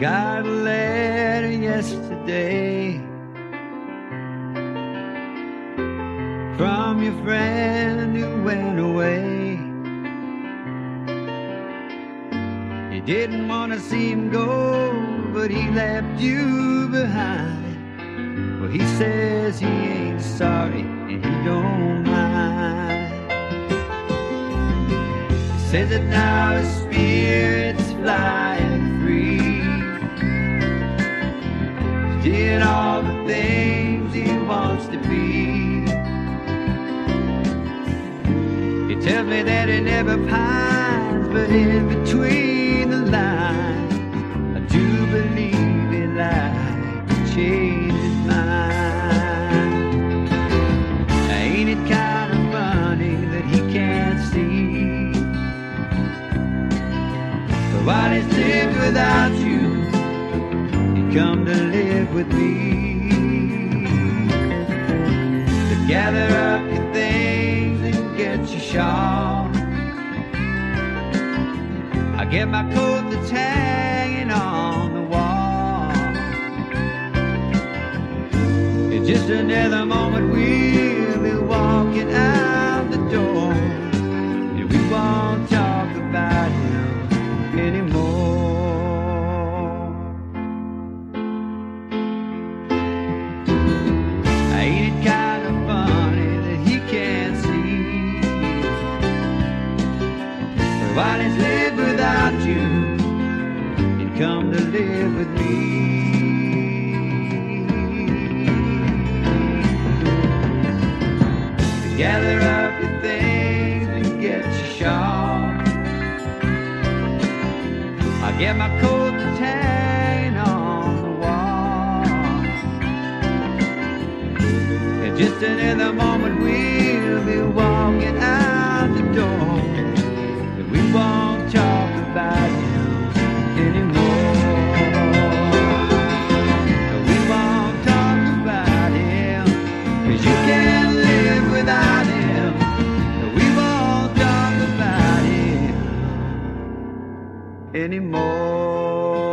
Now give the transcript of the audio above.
got a letter yesterday from your friend who went away. You didn't want to see him go, but he left you behind. Well, he says he ain't sorry and he don't mind. He says that now his spirit's flying free. He's did all the things he wants to be. He tells me that he never pines, but in between the lines, I do believe he lied to change his mind. Ain't it kind of funny that he can't see? But while he's lived without you, he come to live with me. To gather up your things and get your shawl. I get my coat that's hanging on the wall. In just another moment we'll be walking out the door, and we won't talk about him anymore. Ain't it kind of funny that he can't see? But while he's lived without you, he'd come to live with me. To gather up your things and get your shawl. I get my coat that's hanging on the wall. In just another moment we'll be walking out the door, and we won't talk about him anymore. We won't talk about him, 'cause you can't live without him. We won't talk about him anymore.